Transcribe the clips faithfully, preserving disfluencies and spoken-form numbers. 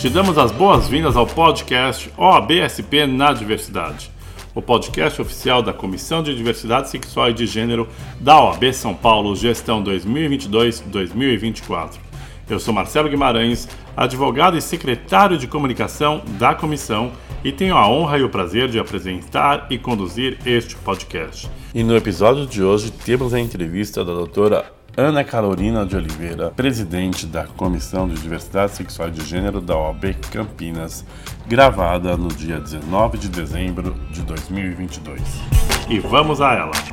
Te damos as boas-vindas ao podcast O A B S P na Diversidade, o podcast oficial da Comissão de Diversidade Sexual e de Gênero da O A B São Paulo, gestão dois mil e vinte e dois a dois mil e vinte e quatro. Eu sou Marcelo Guimarães, advogado e secretário de comunicação da comissão, e tenho a honra e o prazer de apresentar e conduzir este podcast. E no episódio de hoje temos a entrevista da doutora Ana Carolina de Oliveira, presidente da Comissão de Diversidade Sexual e de Gênero da O A B Campinas, gravada no dia dezenove de dezembro de dois mil e vinte e dois. E vamos a ela!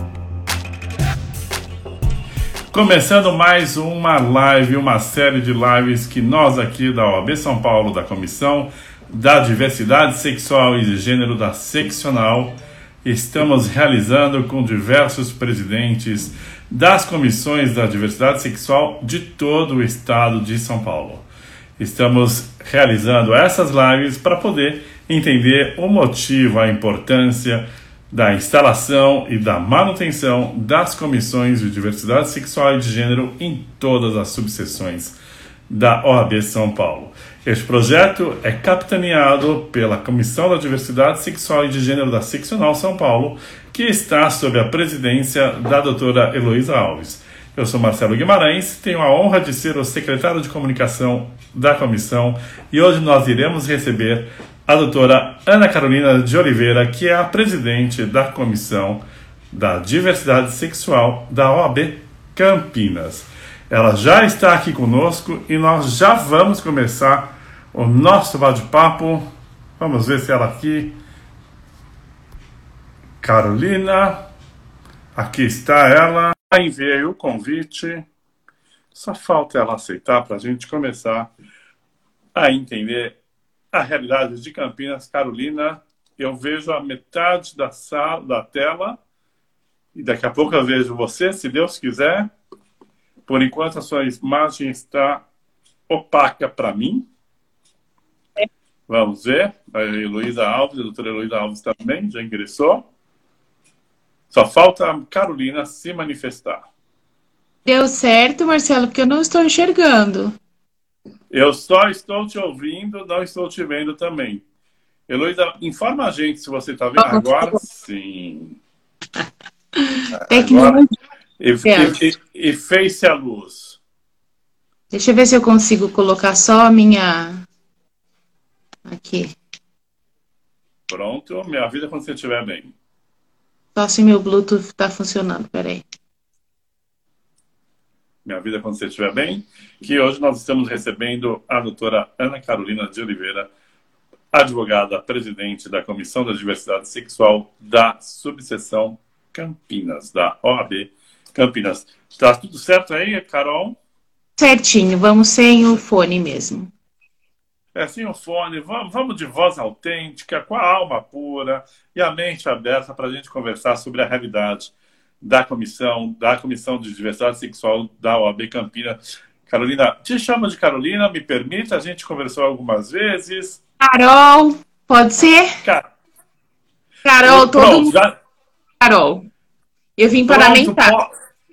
Começando mais uma live, uma série de lives que nós aqui da O A B São Paulo, da Comissão da Diversidade Sexual e de Gênero da Seccional, estamos realizando com diversos presidentes das comissões da diversidade sexual de todo o estado de São Paulo. Estamos realizando essas lives para poder entender o motivo, a importância da instalação e da manutenção das comissões de diversidade sexual e de gênero em todas as subseções da O A B São Paulo. Este projeto é capitaneado pela Comissão da Diversidade Sexual e de Gênero da Seccional São Paulo, que está sob a presidência da doutora Heloísa Alves. Eu sou Marcelo Guimarães, tenho a honra de ser o secretário de comunicação da comissão e hoje nós iremos receber a doutora Ana Carolina de Oliveira, que é a presidente da Comissão da Diversidade Sexual da O A B Campinas. Ela já está aqui conosco e nós já vamos começar o nosso bate-papo. Vamos ver se ela aqui... Carolina, aqui está ela. Enviei o convite. Só falta ela aceitar para a gente começar a entender a realidade de Campinas. Carolina, eu vejo a metade da sala, da tela, e daqui a pouco eu vejo você, se Deus quiser. Por enquanto a sua imagem está opaca para mim. Vamos ver. A Heloísa Alves, a doutora Heloísa Alves também já ingressou. Só falta a Carolina se manifestar. Deu certo, Marcelo, porque eu não estou enxergando. Eu só estou te ouvindo, não estou te vendo também. Heloísa, informa a gente se você está vendo. Agora sim. Agora, e, e, e fez-se a luz. Deixa eu ver se eu consigo colocar só a minha... Aqui. Pronto, me avisa quando você estiver bem. Só se meu Bluetooth está funcionando, peraí. Me avisa quando você estiver bem, que hoje nós estamos recebendo a doutora Ana Carolina de Oliveira, advogada, presidente da Comissão da Diversidade Sexual da subseção Campinas, da O A B Campinas. Tá tudo certo aí, Carol? Certinho, vamos sem o fone mesmo. É sem o fone, vamos, vamos de voz autêntica, com a alma pura e a mente aberta para a gente conversar sobre a realidade da comissão, da Comissão de Diversidade Sexual da O A B Campinas. Carolina, te chamo de Carolina, me permite, a gente conversou algumas vezes. Carol, pode ser? Car... Carol, todo Pronto, mundo... já... Carol, eu vim Pronto, parlamentar. po...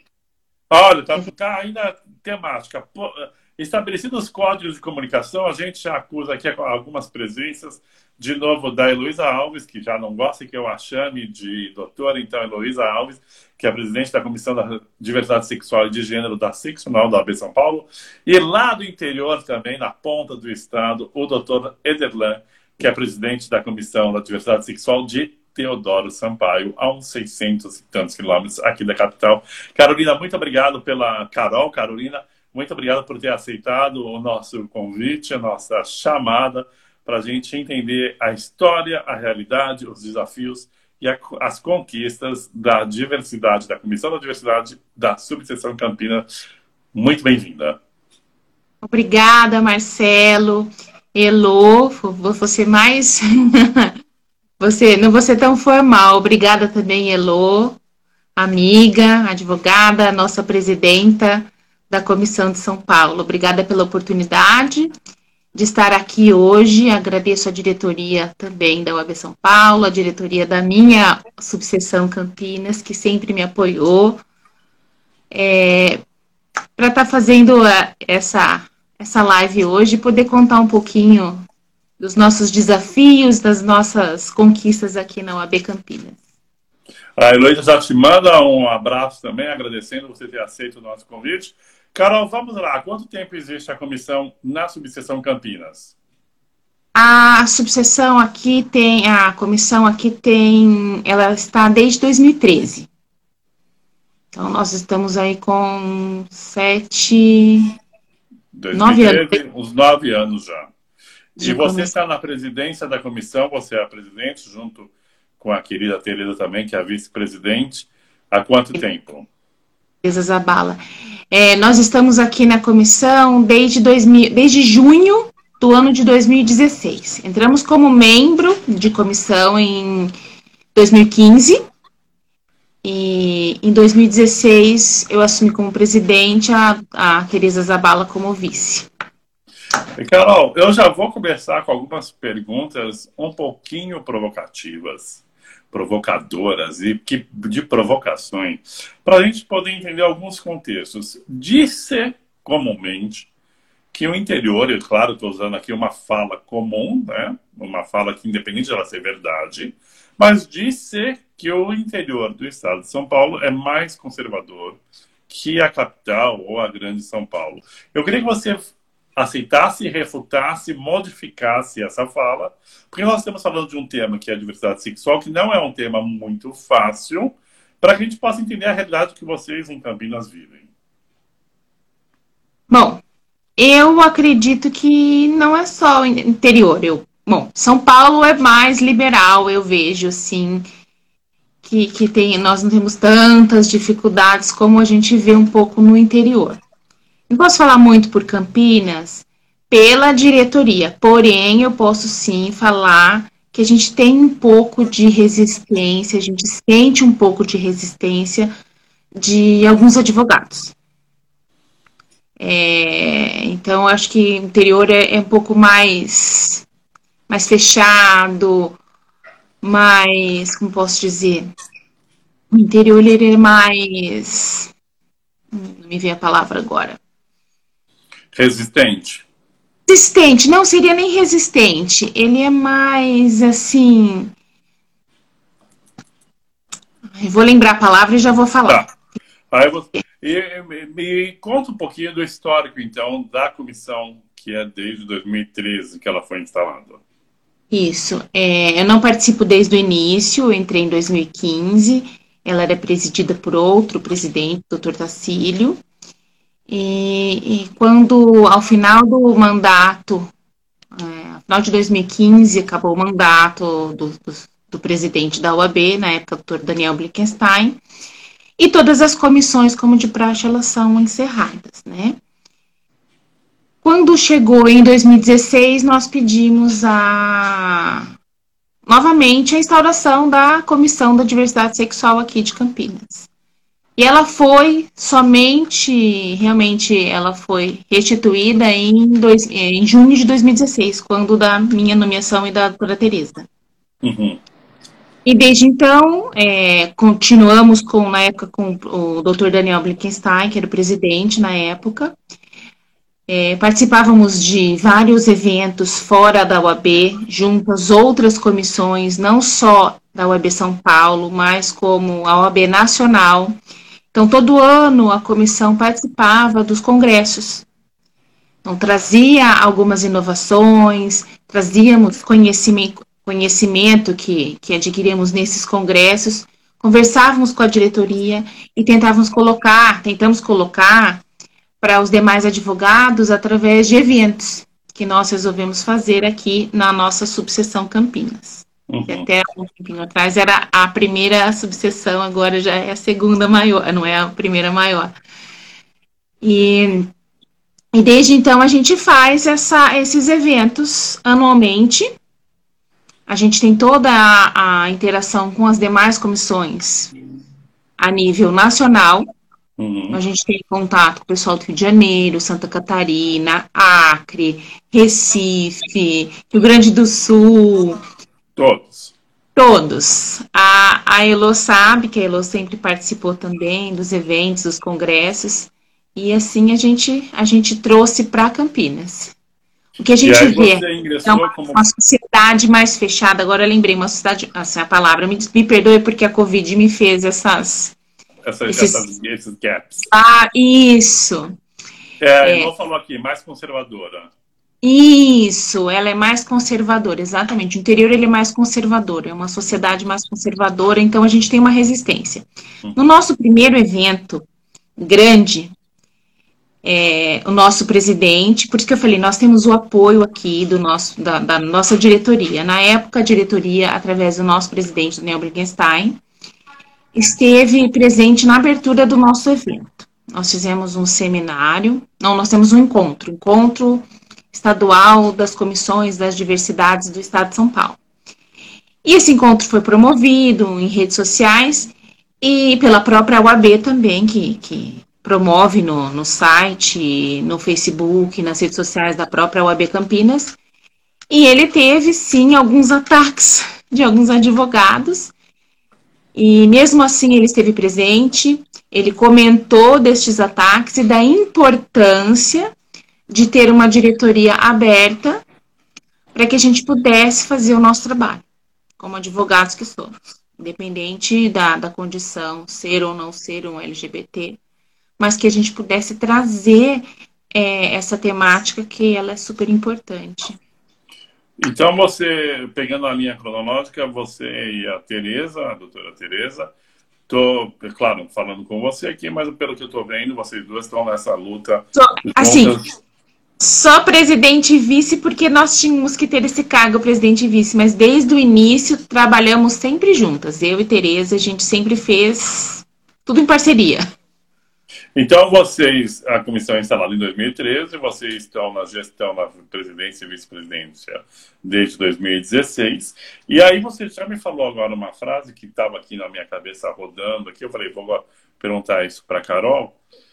Olha, tá, tá ainda temática. Po... Estabelecidos os códigos de comunicação, a gente já acusa aqui algumas presenças, de novo, da Heloísa Alves, que já não gosta que eu a chame de doutora, então, Heloísa Alves, que é a presidente da Comissão da Diversidade Sexual e de Gênero da Seccional da O A B São Paulo, e lá do interior também, na ponta do estado, o doutor Ederlan, que é presidente da Comissão da Diversidade Sexual de Teodoro Sampaio, a uns seiscentos e tantos quilômetros aqui da capital. Carolina, muito obrigado pela... Carol, Carolina, muito obrigado por ter aceitado o nosso convite, a nossa chamada, para a gente entender a história, a realidade, os desafios e a, as conquistas da diversidade, da Comissão da Diversidade da Subseção Campinas. Muito bem-vinda. Obrigada, Marcelo. Elô, vou ser mais... você, não vou ser tão formal. Obrigada também, Elô, amiga, advogada, nossa presidenta da Comissão de São Paulo. Obrigada pela oportunidade de estar aqui hoje. Agradeço a diretoria também da O A B São Paulo, a diretoria da minha subseção Campinas, que sempre me apoiou, é, para estar tá fazendo a, essa, essa live hoje e poder contar um pouquinho dos nossos desafios, das nossas conquistas aqui na O A B Campinas. A Heloísa já te manda um abraço também, agradecendo você ter aceito o nosso convite. Carol, vamos lá. Há quanto tempo existe a comissão na subseção Campinas? A subseção aqui tem, a comissão aqui tem, ela está desde dois mil e treze. Então, nós estamos aí com sete, nove anos. Uns nove anos já. De e você comissão. está na presidência da comissão, você é a presidente, junto com a querida Tereza também, que é a vice-presidente. Há quanto tempo? Tereza Zabala. É, nós estamos aqui na comissão desde, dois mil, desde junho do ano de dois mil e dezesseis. Entramos como membro de comissão em dois mil e quinze e em dois mil e dezesseis eu assumi como presidente, a, a Tereza Zabala como vice. E Carol, eu já vou começar com algumas perguntas um pouquinho provocativas, provocadoras e que, de provocações, para a gente poder entender alguns contextos. Diz-se comumente que o interior, eu claro, estou usando aqui uma fala comum, né? Uma fala que independente de ela ser verdade, mas diz-se que o interior do estado de São Paulo é mais conservador que a capital ou a grande São Paulo. Eu queria que você aceitasse, refutasse, modificasse essa fala, porque nós estamos falando de um tema que é a diversidade sexual, que não é um tema muito fácil, para que a gente possa entender a realidade que vocês em Campinas vivem. Bom, eu acredito que não é só o interior. Eu, bom, São Paulo é mais liberal, eu vejo, assim, que, que tem, nós não temos tantas dificuldades como a gente vê um pouco no interior. Não posso falar muito por Campinas, pela diretoria, porém eu posso sim falar que a gente tem um pouco de resistência, a gente sente um pouco de resistência de alguns advogados. É, então, acho que o interior é, é um pouco mais, mais fechado, mais, como posso dizer, o interior ele é mais, não me vem a palavra agora. Resistente. Resistente, não seria nem resistente, ele é mais assim. Eu vou lembrar a palavra e já vou falar. Tá. Aí você, e, me, me conta um pouquinho do histórico, então, da comissão, que é desde dois mil e treze que ela foi instalada. Isso, é, eu não participo desde o início, eu entrei em dois mil e quinze, ela era presidida por outro presidente, doutor Tacílio. E, e quando, ao final do mandato, é, ao final de dois mil e quinze, acabou o mandato do, do, do presidente da O A B, na época, doutor Daniel Blickenstein, e todas as comissões, como de praxe, elas são encerradas, né? Quando chegou em dois mil e dezesseis, nós pedimos a, novamente a instauração da Comissão da Diversidade Sexual aqui de Campinas. E ela foi somente, realmente, ela foi restituída em, dois, em junho de dois mil e dezesseis, quando da minha nomeação e da doutora Tereza. Uhum. E desde então, é, continuamos com, na época, com o doutor Daniel Blickenstein, que era o presidente na época. É, participávamos de vários eventos fora da U A B, junto às outras comissões, não só da U A B São Paulo, mas como a U A B Nacional. Então, todo ano a comissão participava dos congressos. Então, trazia algumas inovações, trazíamos conhecimento, conhecimento que, que adquirimos nesses congressos, conversávamos com a diretoria e tentávamos colocar, tentamos colocar para os demais advogados através de eventos que nós resolvemos fazer aqui na nossa subseção Campinas. Uhum. Que até um tempinho atrás era a primeira subseção, agora já é a segunda maior, não é a primeira maior. E, e desde então a gente faz essa, esses eventos anualmente. A gente tem toda a, a interação com as demais comissões a nível nacional. Uhum. A gente tem contato com o pessoal do Rio de Janeiro, Santa Catarina, Acre, Recife, Rio Grande do Sul. Todos. Todos. A, a Elo sabe que a Elo sempre participou também dos eventos, dos congressos. E assim a gente, a gente trouxe para Campinas. O que a E gente aí vê você é uma, ingressou como... uma sociedade mais fechada. Agora eu lembrei, uma sociedade, essa palavra, me, me perdoe porque a Covid me fez essas... Essas, Esses, essas, esses gaps. ah, isso. É, a É, Elô falou aqui, mais conservadora. isso, ela é mais conservadora, exatamente. O interior ele é mais conservador, é uma sociedade mais conservadora, então a gente tem uma resistência. No Uhum. nosso primeiro evento grande, é, o nosso presidente, por isso que eu falei, nós temos o apoio aqui do nosso, da, da nossa diretoria. Na época, a diretoria, através do nosso presidente, Daniel Brigenstein, esteve presente na abertura do nosso evento. Nós fizemos um seminário, não, nós temos um encontro, encontro estadual das comissões das diversidades do Estado de São Paulo. E esse encontro foi promovido em redes sociais e pela própria U A B também, que, que promove no, no site, no Facebook, nas redes sociais da própria U A B Campinas. E ele teve, sim, alguns ataques de alguns advogados. E mesmo assim ele esteve presente, ele comentou destes ataques e da importância de ter uma diretoria aberta para que a gente pudesse fazer o nosso trabalho, como advogados que somos, independente da, da condição, ser ou não ser um L G B T, mas que a gente pudesse trazer é, essa temática que ela é super importante. Então, você, pegando a linha cronológica, você e a Tereza, a doutora Tereza, estou, claro, falando com você aqui, mas pelo que eu estou vendo, vocês duas estão nessa luta. So, assim, juntas. Só presidente e vice, porque nós tínhamos que ter esse cargo, presidente e vice, mas desde o início trabalhamos sempre juntas. Eu e Tereza, a gente sempre fez tudo em parceria. Então, vocês, a comissão é instalada em dois mil e treze, vocês estão na gestão, na presidência e vice-presidência desde dois mil e dezesseis. E aí você já me falou agora uma frase que estava aqui na minha cabeça rodando aqui. Eu falei, vou perguntar isso para a Carol.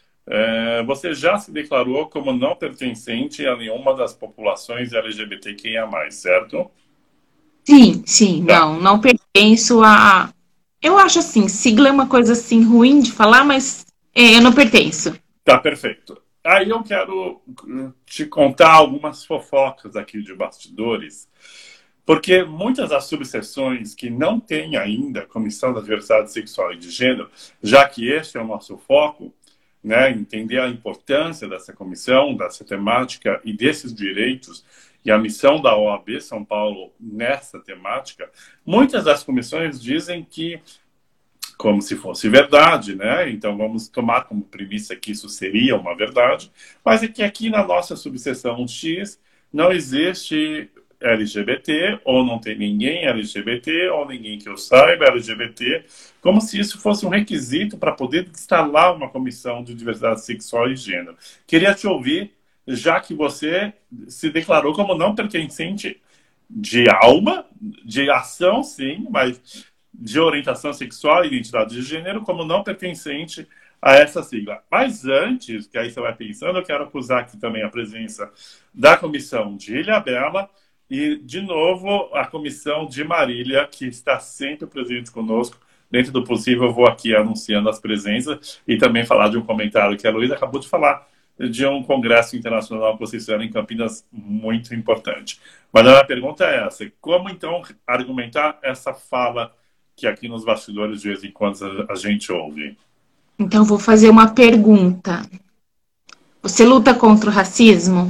É, você já se declarou como não pertencente a nenhuma das populações L G B T Q I A mais, certo? Sim, sim, Tá. não, não pertenço a... Eu acho assim, sigla é uma coisa assim ruim de falar, mas é, eu não pertenço. Tá, perfeito. Aí eu quero te contar algumas fofocas aqui de bastidores, porque muitas das subseções que não têm ainda Comissão da Diversidade Sexual e de Gênero, já que este é o nosso foco, né, entender a importância dessa comissão, dessa temática e desses direitos e a missão da O A B São Paulo nessa temática, muitas das comissões dizem que, como se fosse verdade, né? Então vamos tomar como premissa que isso seria uma verdade, mas é que aqui na nossa subseção X não existe L G B T, ou não tem ninguém L G B T, ou ninguém que eu saiba L G B T, como se isso fosse um requisito para poder instalar uma comissão de diversidade sexual e gênero. Queria te ouvir, já que você se declarou como não pertencente de alma, de ação, sim, mas de orientação sexual e identidade de gênero, como não pertencente a essa sigla. Mas antes, que aí você vai pensando, eu quero acusar aqui também a presença da comissão de Ilhabela, e, de novo, a comissão de Marília, que está sempre presente conosco. Dentro do possível, eu vou aqui anunciando as presenças e também falar de um comentário que a Luísa acabou de falar, de um congresso internacional que vocês fizeram em Campinas, muito importante. Mas a minha pergunta é essa: como, então, argumentar essa fala que aqui nos bastidores, de vez em quando, a gente ouve? Então, vou fazer uma pergunta. Você luta contra o racismo?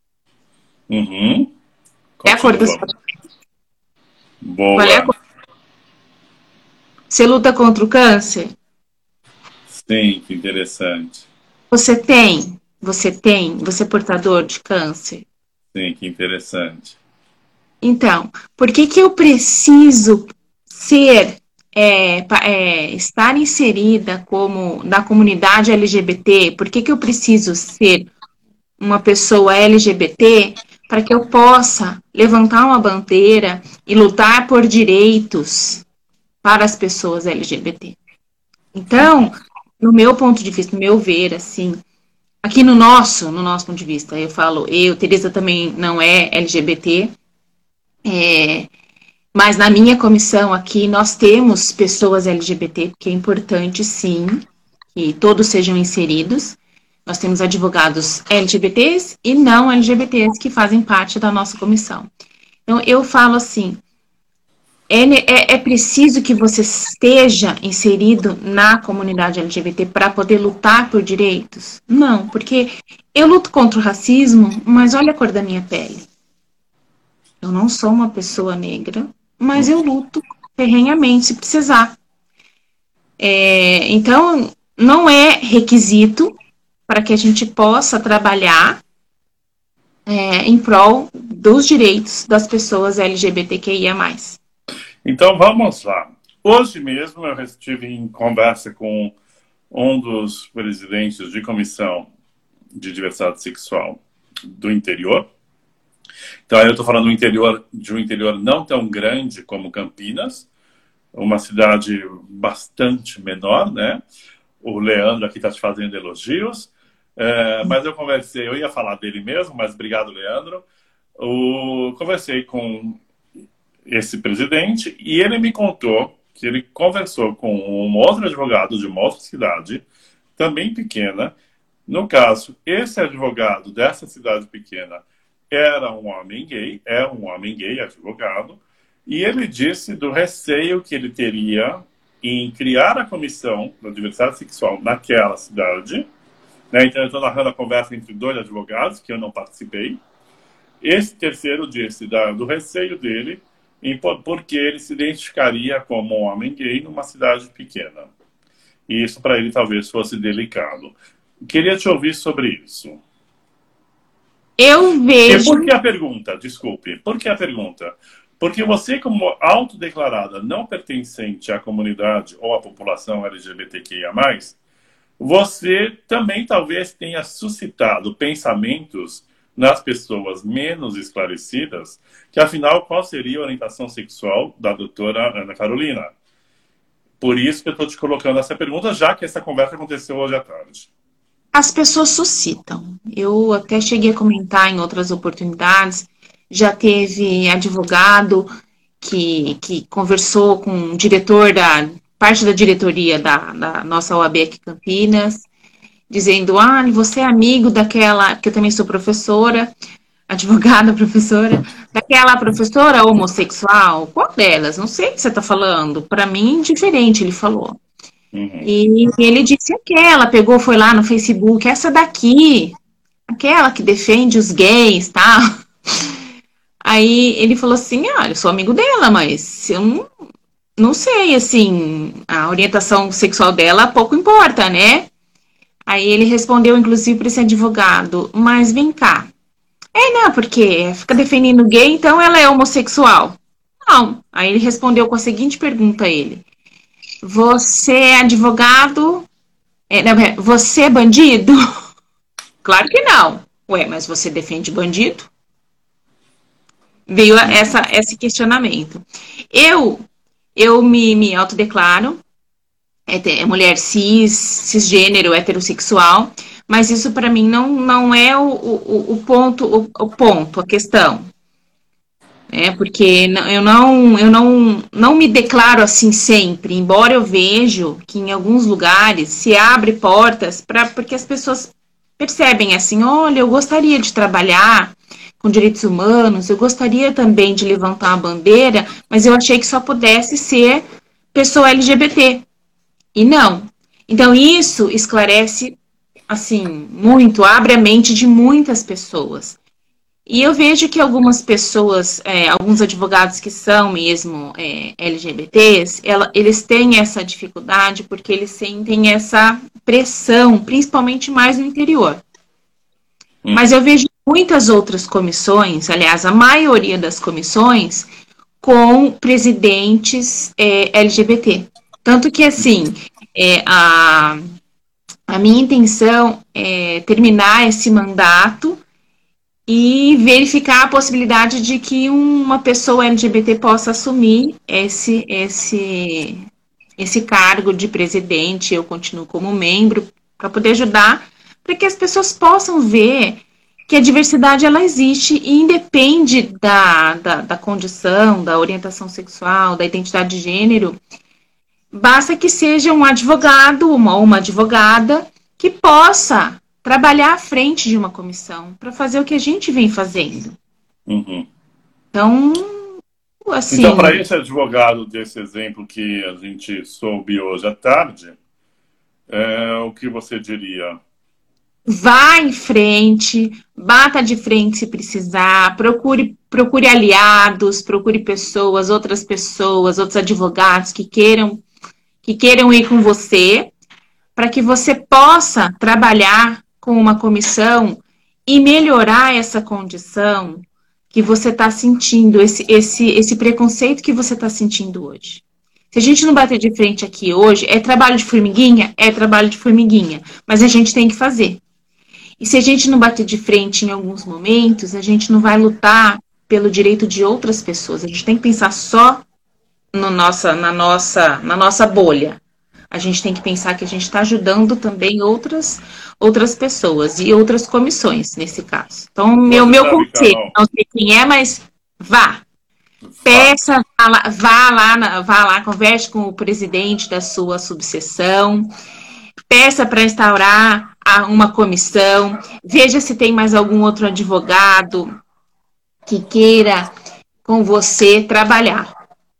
Uhum. É a cor do seu... Boa. Qual é a cor? Você luta contra o câncer? Sim, que interessante. Você tem? Você tem? Você é portador de câncer? Sim, que interessante. Então, por que que eu preciso ser, é, é, estar inserida como na comunidade L G B T? Por que que eu preciso ser uma pessoa L G B T para que eu possa levantar uma bandeira e lutar por direitos para as pessoas L G B T? Então, no meu ponto de vista, no meu ver, assim, aqui no nosso, no nosso ponto de vista, eu falo, eu, Tereza também não é L G B T, é, mas na minha comissão aqui nós temos pessoas L G B T, porque é importante sim que todos sejam inseridos, Nós temos advogados L G B Ts e não L G B Ts que fazem parte da nossa comissão. Então, eu falo assim, é, é, é preciso que você esteja inserido na comunidade L G B T para poder lutar por direitos? Não, porque eu luto contra o racismo, mas olha a cor da minha pele. Eu não sou uma pessoa negra, mas eu luto ferrenhamente se precisar. É, então, não é requisito para que a gente possa trabalhar é, em prol dos direitos das pessoas L G B T Q I A mais. Então, vamos lá. Hoje mesmo eu estive em conversa com um dos presidentes de comissão de diversidade sexual do interior. Então, eu estou falando do interior, de um interior não tão grande como Campinas, uma cidade bastante menor, né? O Leandro aqui está te fazendo elogios, é, mas eu conversei, eu ia falar dele mesmo, mas obrigado, Leandro. O, conversei com esse presidente e ele me contou que ele conversou com um outro advogado de uma outra cidade, também pequena. No caso, esse advogado dessa cidade pequena era um homem gay, é um homem gay, advogado, e ele disse do receio que ele teria em criar a comissão da diversidade sexual naquela cidade, né? Então eu estou narrando a conversa entre dois advogados, que eu não participei. Esse terceiro disse da, do receio dele, em, porque ele se identificaria como um homem gay numa cidade pequena. E isso para ele talvez fosse delicado. Queria te ouvir sobre isso. Eu vejo... E por que a pergunta? Desculpe. Por que a pergunta? Porque você, como autodeclarada não pertencente à comunidade ou à população L G B T Q I A mais, você também talvez tenha suscitado pensamentos nas pessoas menos esclarecidas, que afinal, qual seria a orientação sexual da doutora Ana Carolina? Por isso que eu estou te colocando essa pergunta, já que essa conversa aconteceu hoje à tarde. As pessoas suscitam. Eu até cheguei a comentar em outras oportunidades, já teve advogado que, que conversou com o diretor da parte da diretoria da, da nossa O A B aqui em Campinas, dizendo, ah, você é amigo daquela, que eu também sou professora, advogada, professora, daquela professora homossexual? Qual delas? Não sei o que você está falando. Para mim, indiferente, ele falou. Uhum. E ele disse aquela, pegou, foi lá no Facebook, essa daqui, aquela que defende os gays, tá? Aí ele falou assim, olha, eu sou amigo dela, mas eu não, não sei, assim, a orientação sexual dela pouco importa, né? Aí ele respondeu, inclusive, para esse advogado, mas vem cá. É, não, porque fica defendendo gay, então ela é homossexual. Não. Aí ele respondeu com a seguinte pergunta a ele. Você é advogado? É, não, você é bandido? Claro que não. Ué, mas você defende bandido? Veio essa, esse questionamento. Eu, eu me, me autodeclaro é mulher cis, cisgênero, heterossexual, mas isso para mim não, não é o, o, o ponto, o, o ponto, a questão. É, porque eu, não, eu não, não me declaro assim sempre, embora eu vejo que em alguns lugares se abre portas para porque as pessoas percebem assim, olha, eu gostaria de trabalhar com direitos humanos, eu gostaria também de levantar a bandeira, mas eu achei que só pudesse ser pessoa L G B T. E não. Então, isso esclarece, assim, muito, abre a mente de muitas pessoas. E eu vejo que algumas pessoas, é, alguns advogados que são mesmo é, L G B Ts, ela, eles têm essa dificuldade porque eles sentem essa pressão, principalmente mais no interior. Hum. Mas eu vejo muitas outras comissões, aliás, a maioria das comissões, com presidentes é, L G B T. Tanto que, assim, é, a, a minha intenção é terminar esse mandato e verificar a possibilidade de que uma pessoa L G B T possa assumir esse, esse, esse cargo de presidente. Eu continuo como membro para poder ajudar, para que as pessoas possam ver que a diversidade ela existe e independe da, da, da condição, da orientação sexual, da identidade de gênero. Basta que seja um advogado, uma, uma advogada, que possa trabalhar à frente de uma comissão para fazer o que a gente vem fazendo. Uhum. Então, assim... Então, para esse advogado desse exemplo que a gente soube hoje à tarde, é, o que você diria? Vá em frente, bata de frente se precisar, procure, procure aliados, procure pessoas, outras pessoas, outros advogados que queiram, que queiram ir com você, para que você possa trabalhar com uma comissão e melhorar essa condição que você está sentindo, esse, esse, esse preconceito que você está sentindo hoje. Se a gente não bater de frente aqui hoje, é trabalho de formiguinha? É trabalho de formiguinha, mas a gente tem que fazer. E se a gente não bater de frente em alguns momentos, a gente não vai lutar pelo direito de outras pessoas. A gente tem que pensar só no nossa, na, nossa, na nossa bolha. A gente tem que pensar que a gente está ajudando também outras, outras pessoas e outras comissões, nesse caso. Então, meu, meu conselho, não sei quem é, mas vá. Peça, vá lá, vá lá, vá lá, converse com o presidente da sua subseção, peça para instaurar uma comissão, veja se tem mais algum outro advogado que queira com você trabalhar.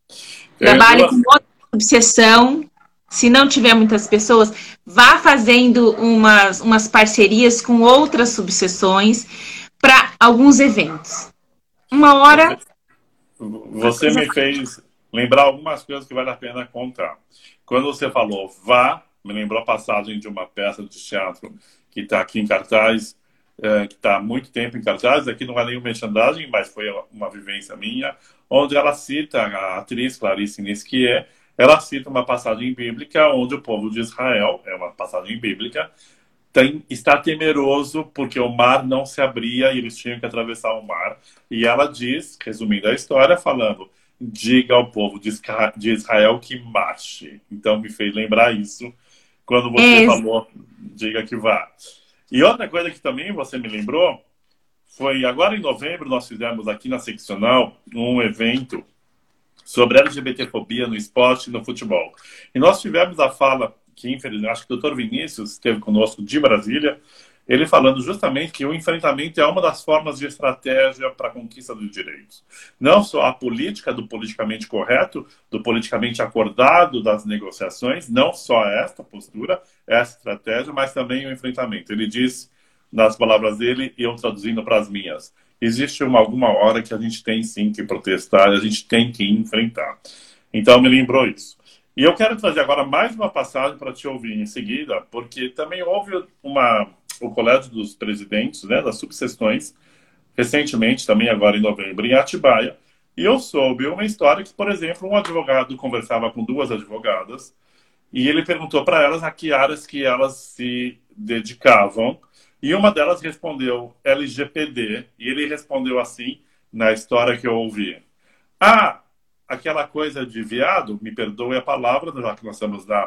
Trabalhe com outra subseção. Se não tiver muitas pessoas, vá fazendo umas, umas parcerias com outras subseções para alguns eventos. Uma hora... Você, você me fez lembrar algumas coisas que vale a pena contar. Quando você falou vá, me lembrou a passagem de uma peça de teatro que está aqui em cartaz, é, que está há muito tempo em cartaz. Aqui não é nenhum merchandising, mas foi uma vivência minha, onde ela cita, a atriz Clarice Nisquier, ela cita uma passagem bíblica onde o povo de Israel, é uma passagem bíblica, tem, está temeroso porque o mar não se abria e eles tinham que atravessar o mar. E ela diz, resumindo a história, falando, diga ao povo de Israel que marche. Então me fez lembrar isso quando você é. falou, diga que vá. E outra coisa que também você me lembrou, foi agora em novembro nós fizemos aqui na Seccional um evento sobre LGBTfobia no esporte e no futebol. E nós tivemos a fala, que infelizmente, acho que o doutor Vinícius esteve conosco de Brasília, ele falando justamente que o enfrentamento é uma das formas de estratégia para a conquista dos direitos. Não só a política do politicamente correto, do politicamente acordado das negociações, não só esta postura, essa estratégia, mas também o enfrentamento. Ele disse, nas palavras dele, e eu traduzindo para as minhas, existe uma, alguma hora que a gente tem sim que protestar, a gente tem que enfrentar. Então me lembrou isso. E eu quero trazer agora mais uma passagem para te ouvir em seguida, porque também houve uma, o Colégio dos Presidentes, né, das subseções, recentemente, também agora em novembro, em Atibaia, e eu soube uma história que, por exemplo, um advogado conversava com duas advogadas, e ele perguntou para elas a que áreas que elas se dedicavam, e uma delas respondeu L G P D, e ele respondeu assim, na história que eu ouvi. Ah, aquela coisa de viado, me perdoe a palavra, já que nós estamos na,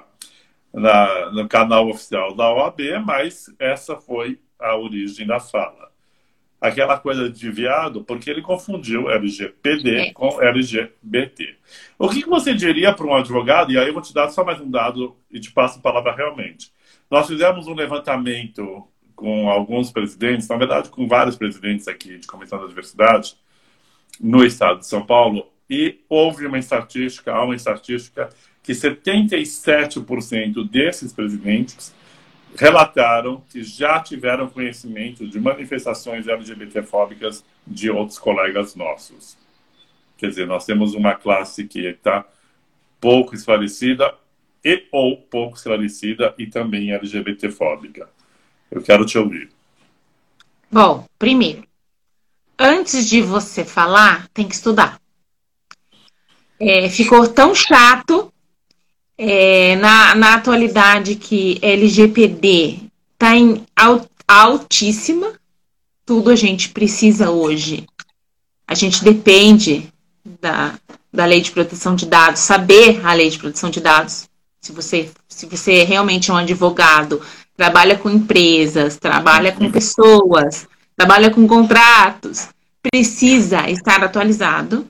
na, no canal oficial da O A B, mas essa foi a origem da fala. Aquela coisa de viado, porque ele confundiu L G P D com L G B T. O que você diria para um advogado, e aí eu vou te dar só mais um dado e te passo a palavra realmente. Nós fizemos um levantamento com alguns presidentes, na verdade com vários presidentes aqui de Comissão da Diversidade, no estado de São Paulo, e houve uma estatística, há uma estatística que setenta e sete por cento desses presidentes relataram que já tiveram conhecimento de manifestações LGBTfóbicas de outros colegas nossos. Quer dizer, nós temos uma classe que está pouco esclarecida e ou pouco esclarecida e também LGBTfóbica. Eu quero te ouvir. Bom, primeiro, antes de você falar, tem que estudar. É, ficou tão chato é, na, na atualidade que L G P D está em alt, altíssima. Tudo a gente precisa hoje. A gente depende da, da lei de proteção de dados, saber a lei de proteção de dados. Se você, se você realmente é um advogado, trabalha com empresas, trabalha com pessoas, trabalha com contratos, precisa estar atualizado.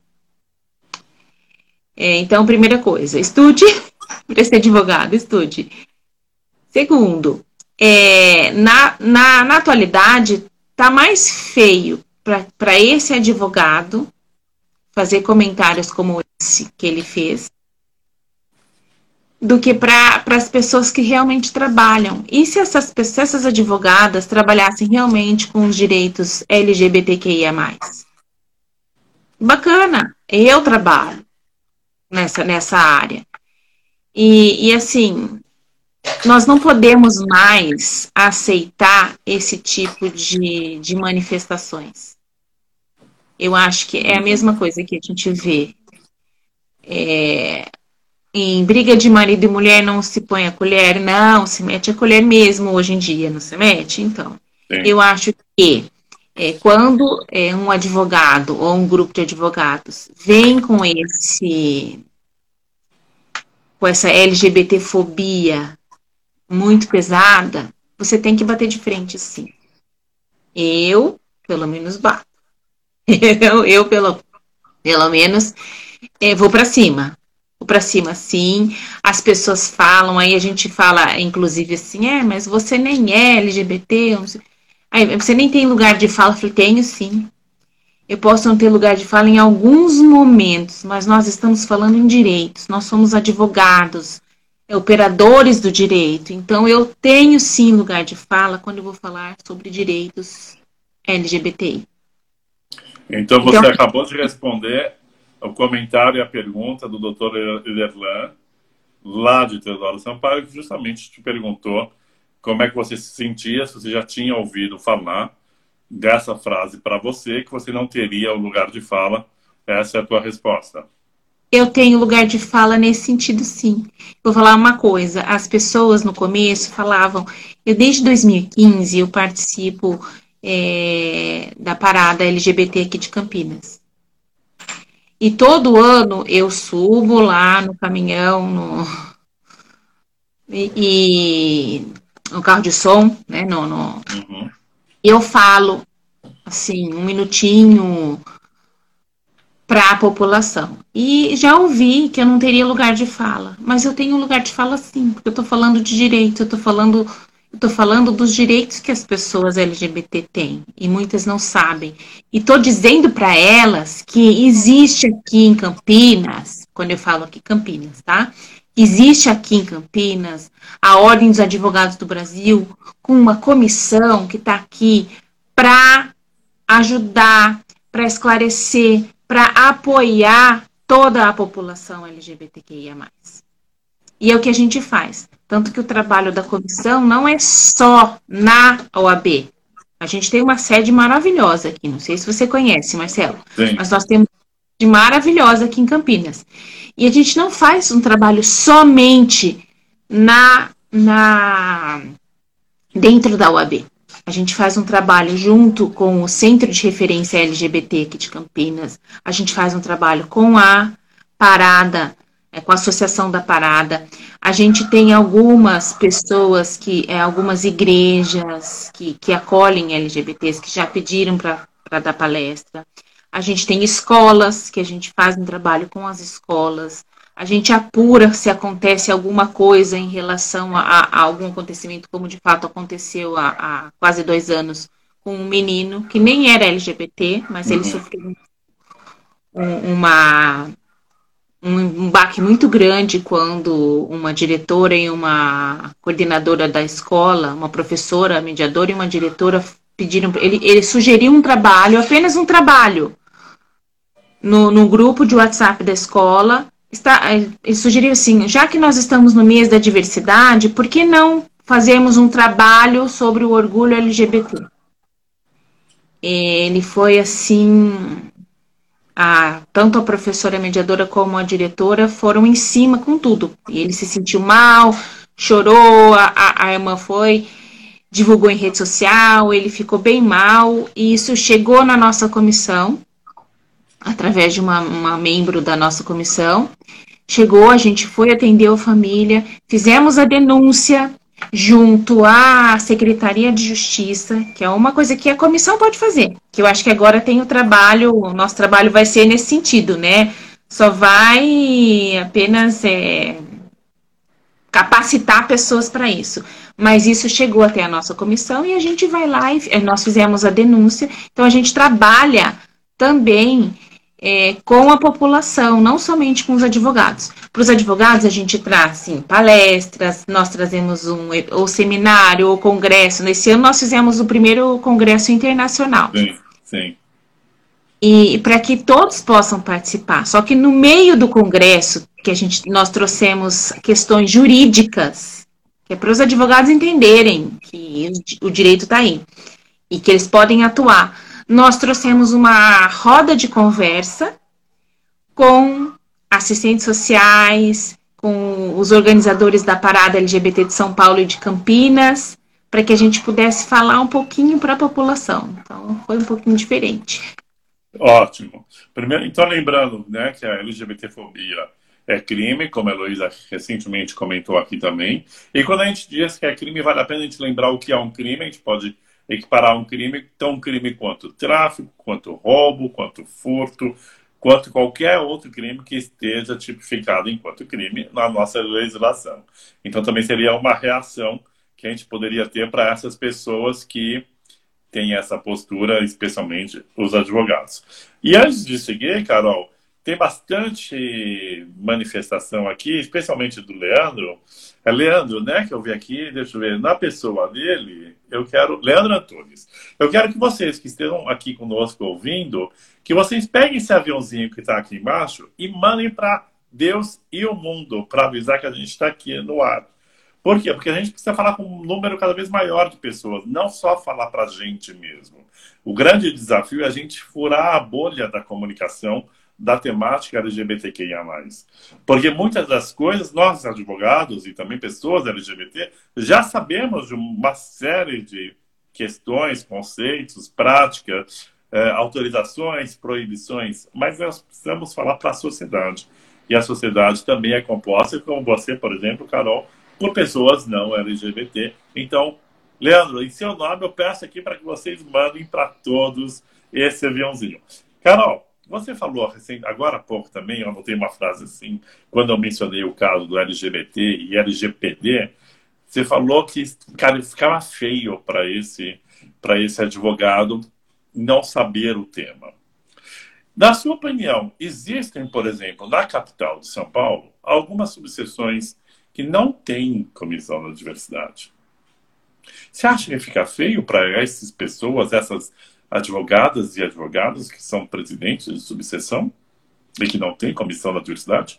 É, então, primeira coisa, estude para ser advogado, estude. Segundo, é, na, na, na atualidade, tá mais feio para esse advogado fazer comentários como esse que ele fez, do que para as pessoas que realmente trabalham. E se essas, se essas advogadas trabalhassem realmente com os direitos L G B T Q I A mais? Bacana, eu trabalho nessa, nessa área. E, e assim, nós não podemos mais aceitar esse tipo de, de manifestações. Eu acho que é a mesma coisa que a gente vê. É, em briga de marido e mulher não se põe a colher, não, se mete a colher mesmo hoje em dia, não se mete? Então, Sim. eu acho que é, quando é, um advogado ou um grupo de advogados vem com esse com essa L G B T fobia muito pesada, você tem que bater de frente, sim. Eu, pelo menos, bato. Eu, eu pelo, pelo menos, é, vou para cima. Vou para cima, sim. As pessoas falam, aí a gente fala, inclusive, assim, é, mas você nem é L G B T, aí, você nem tem lugar de fala. Eu falei, tenho, sim. Eu posso não ter lugar de fala em alguns momentos, mas nós estamos falando em direitos, nós somos advogados, operadores do direito, então eu tenho sim lugar de fala quando eu vou falar sobre direitos L G B T I. Então você então, acabou de responder o comentário e a pergunta do doutor Iderlan, lá de Teodoro Sampaio, que justamente te perguntou como é que você se sentia, se você já tinha ouvido falar dessa frase para você, que você não teria o lugar de fala. Essa é a tua resposta. Eu tenho lugar de fala nesse sentido, sim. Vou falar uma coisa, as pessoas no começo falavam, eu desde dois mil e quinze eu participo é, da parada L G B T aqui de Campinas. E todo ano eu subo lá no caminhão, no, e, e no carro de som, né, no, no, uhum. eu falo, assim, um minutinho para a população. E já ouvi que eu não teria lugar de fala, mas eu tenho lugar de fala sim, porque eu estou falando de direitos, eu estou falando, eu tô falando dos direitos que as pessoas L G B T têm, e muitas não sabem. E estou dizendo para elas que existe aqui em Campinas, quando eu falo aqui Campinas, tá? Existe aqui em Campinas a Ordem dos Advogados do Brasil, com uma comissão que está aqui para ajudar, para esclarecer, para apoiar toda a população L G B T Q I A mais. E é o que a gente faz. Tanto que o trabalho da comissão não é só na O A B. A gente tem uma sede maravilhosa aqui, não sei se você conhece, Marcelo, Sim. mas nós temos uma sede maravilhosa aqui em Campinas. E a gente não faz um trabalho somente na, na, dentro da O A B. A gente faz um trabalho junto com o Centro de Referência L G B T aqui de Campinas. A gente faz um trabalho com a Parada, é, com a Associação da Parada. A gente tem algumas pessoas, que, é, algumas igrejas que, que acolhem L G B Ts, que já pediram para dar palestra. A gente tem escolas, que a gente faz um trabalho com as escolas. A gente apura se acontece alguma coisa em relação a, a algum acontecimento, como de fato aconteceu há, há quase dois anos com um menino que nem era L G B T, mas ele sofreu um, uma, um, um baque muito grande quando uma diretora e uma coordenadora da escola, uma professora, mediadora e uma diretora pediram, ele, ele sugeriu um trabalho, apenas um trabalho, no, no grupo de WhatsApp da escola. Está, ele sugeriu assim, já que nós estamos no mês da diversidade, por que não fazermos um trabalho sobre o orgulho L G B T? Ele foi assim, a, tanto a professora mediadora como a diretora foram em cima com tudo. E ele se sentiu mal, chorou, a, a, a irmã foi, divulgou em rede social, ele ficou bem mal, e isso chegou na nossa comissão, através de uma, uma membro da nossa comissão. Chegou, a gente foi atender a família, fizemos a denúncia junto à Secretaria de Justiça, que é uma coisa que a comissão pode fazer, que eu acho que agora tem o trabalho, o nosso trabalho vai ser nesse sentido, né? Só vai apenas é, capacitar pessoas para isso. Mas isso chegou até a nossa comissão e a gente vai lá e nós fizemos a denúncia. Então, a gente trabalha também é, com a população, não somente com os advogados. Para os advogados, a gente traz assim, palestras, nós trazemos um ou seminário ou congresso. Nesse ano, nós fizemos o primeiro congresso internacional. Sim, sim. E para que todos possam participar. Só que no meio do congresso, que a gente, nós trouxemos questões jurídicas, que é para os advogados entenderem que o direito está aí e que eles podem atuar. Nós trouxemos uma roda de conversa com assistentes sociais, com os organizadores da Parada L G B T de São Paulo e de Campinas, para que a gente pudesse falar um pouquinho para a população. Então, foi um pouquinho diferente. Ótimo. Primeiro, então, lembrando, né, que a LGBTfobia é crime, como a Heloísa recentemente comentou aqui também. E quando a gente diz que é crime, vale a pena a gente lembrar o que é um crime. A gente pode equiparar um crime, tão crime quanto tráfico, quanto roubo, quanto furto, quanto qualquer outro crime que esteja tipificado enquanto crime na nossa legislação. Então, também seria uma reação que a gente poderia ter para essas pessoas que tem essa postura, especialmente os advogados. E antes de seguir, Carol, tem bastante manifestação aqui, especialmente do Leandro. É Leandro, né, que eu vi aqui, deixa eu ver, na pessoa dele, eu quero... Leandro Antunes. Eu quero que vocês que estejam aqui conosco ouvindo, que vocês peguem esse aviãozinho que está aqui embaixo e mandem para Deus e o mundo, para avisar que a gente está aqui no ar. Por quê? Porque a gente precisa falar com um número cada vez maior de pessoas, não só falar para a gente mesmo. O grande desafio é a gente furar a bolha da comunicação da temática L G B T Q I A mais. Porque muitas das coisas, nós advogados e também pessoas L G B T, já sabemos de uma série de questões, conceitos, práticas, eh, autorizações, proibições, mas nós precisamos falar para a sociedade. E a sociedade também é composta, como você, por exemplo, Carol, por pessoas não L G B T. Então, Leandro, em seu nome eu peço aqui para que vocês mandem para todos esse aviãozinho. Carol, você falou agora há pouco também, eu anotei uma frase assim, quando eu mencionei o caso do L G B T e L G P D, você falou que, cara, ficava feio para esse, para esse advogado não saber o tema. Na sua opinião, existem, por exemplo, na capital de São Paulo, algumas subseções que não têm comissão da diversidade? Você acha que fica feio para essas pessoas, essas advogadas e advogados que são presidentes de subseção e que não têm comissão da diversidade?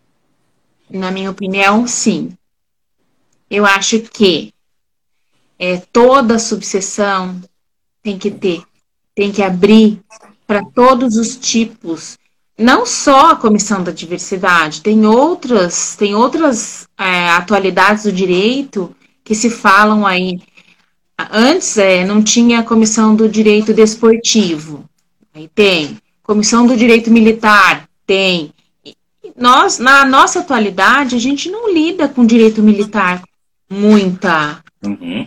Na minha opinião, sim. Eu acho que é, toda subseção tem que ter, tem que abrir para todos os tipos. Não só a comissão da diversidade, tem outras, tem outras é, atualidades do direito que se falam aí. Antes é, não tinha a comissão do direito desportivo, aí tem. Comissão do direito militar, tem. Nós, na nossa atualidade, a gente não lida com direito militar muita, uhum.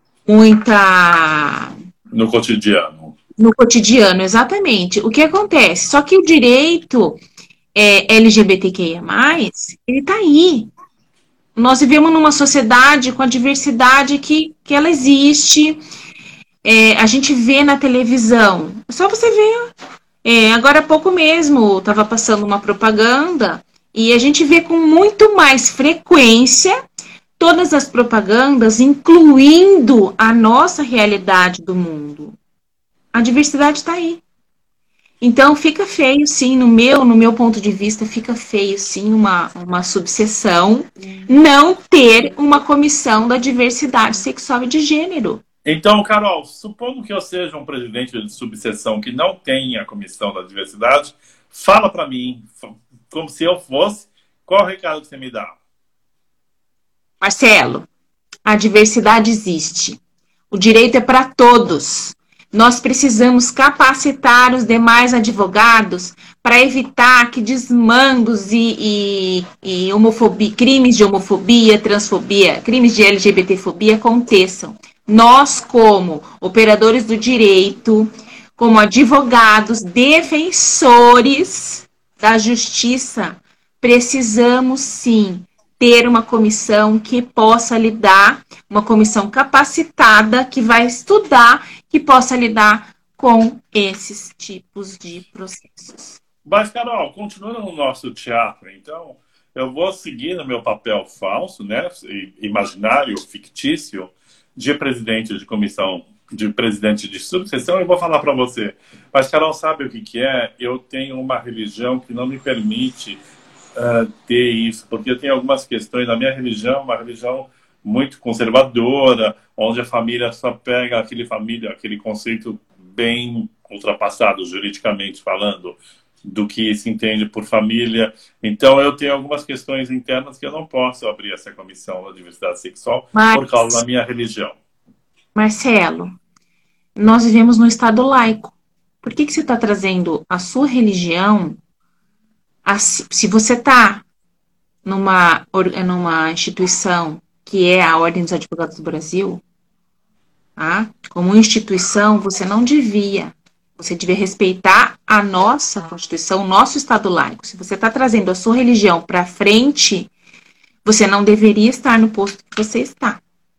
muita... No cotidiano. No cotidiano, exatamente. O que acontece? Só que o direito é, L G B T Q I A mais, ele está aí. Nós vivemos numa sociedade com a diversidade que, que ela existe. É, a gente vê na televisão. É só você ver. É, agora há pouco mesmo, estava passando uma propaganda e a gente vê com muito mais frequência todas as propagandas, incluindo a nossa realidade do mundo. A diversidade está aí. Então, fica feio, sim, no meu, no meu ponto de vista, fica feio, sim, uma, uma subseção não ter uma comissão da diversidade sexual e de gênero. Então, Carol, supondo que eu seja um presidente de subseção que não tenha a comissão da diversidade, fala para mim, como se eu fosse, qual o recado que você me dá? Marcelo, a diversidade existe. O direito é para todos. Nós precisamos capacitar os demais advogados para evitar que desmandos e, e, e homofobia, crimes de homofobia, transfobia, crimes de LGBTfobia aconteçam. Nós, como operadores do direito, como advogados, defensores da justiça, precisamos sim ter uma comissão que possa lidar, uma comissão capacitada, que vai estudar, que possa lidar com esses tipos de processos. Mas, Carol, continuando no nosso teatro, então, eu vou seguir no meu papel falso, né, imaginário, fictício, de presidente de comissão, de presidente de subseção, e vou falar para você. Mas, Carol, sabe o que, que é? Eu tenho uma religião que não me permite uh, ter isso, porque eu tenho algumas questões na minha religião, uma religião muito conservadora, onde a família só pega aquele família, aquele conceito bem ultrapassado, juridicamente falando, do que se entende por família. Então, eu tenho algumas questões internas que eu não posso abrir essa comissão da diversidade sexual Mas, por causa da minha religião. Marcelo, nós vivemos num Estado laico. Por que, que você está trazendo a sua religião? A, se você está numa, numa instituição que é a Ordem dos Advogados do Brasil, tá? Como instituição, você não devia... Você devia respeitar a nossa Constituição, o nosso Estado laico. Se você está trazendo a sua religião para frente, você não deveria estar no posto que você está.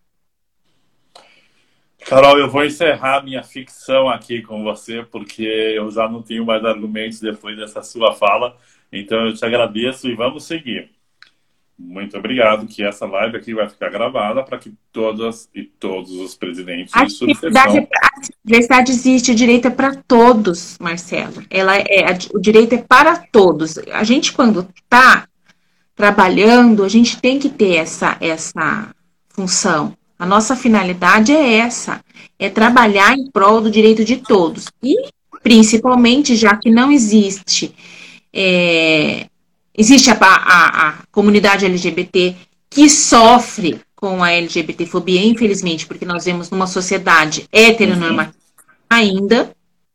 Carol, eu vou encerrar minha ficção aqui com você, porque eu já não tenho mais argumentos depois dessa sua fala. Então, eu te agradeço e vamos seguir. Muito obrigado, que essa live aqui vai ficar gravada para que todas e todos os presidentes a de subseção... A diversidade existe, o direito é para todos, Marcelo. Ela é, o direito é para todos. A gente, quando está trabalhando, a gente tem que ter essa, essa função. A nossa finalidade é essa, é trabalhar em prol do direito de todos. E, principalmente, já que não existe... É, Existe a, a, a comunidade L G B T que sofre com a LGBTfobia, infelizmente, porque nós vemos numa sociedade heteronormativa ainda.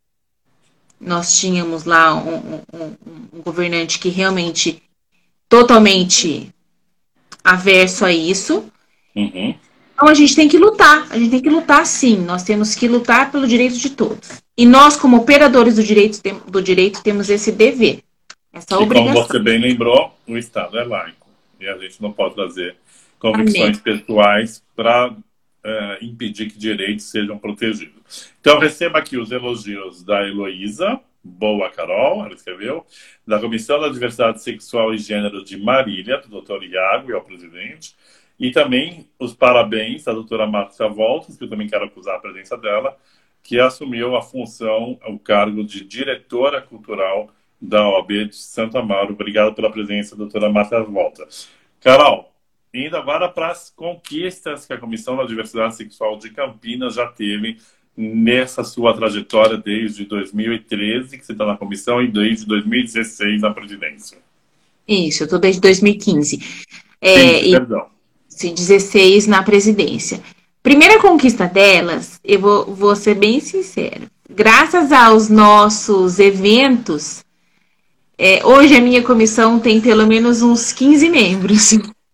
Nós tínhamos lá um, um, um governante que realmente totalmente averso a isso. Uhum. Então a gente tem que lutar, a gente tem que lutar sim, nós temos que lutar pelo direito de todos. E nós, como operadores do direito, do direito temos esse dever. Essa e obrigação. Como você bem lembrou, o Estado é laico. E a gente não pode trazer convicções Amém. pessoais para uh, impedir que direitos sejam protegidos. Então, receba aqui os elogios da Heloísa, boa Carol, ela escreveu, da Comissão da Diversidade Sexual e Gênero de Marília, do doutor Iago, e ao presidente, e também os parabéns à doutora Márcia Voltas, que eu também quero acusar a presença dela, que assumiu a função, o cargo de diretora cultural da O A B de Santo Amaro. Obrigado pela presença, doutora Márcia Voltas. Carol, indo agora para as conquistas que a Comissão da Diversidade Sexual de Campinas já teve nessa sua trajetória desde dois mil e treze, que você está na comissão, e desde dois mil e dezesseis na presidência. Isso, eu estou desde dois mil e quinze. É, quinze, perdão. E dezesseis na presidência. Primeira conquista delas, eu vou, vou ser bem sincera. Graças aos nossos eventos, É, hoje a minha comissão tem pelo menos uns quinze membros.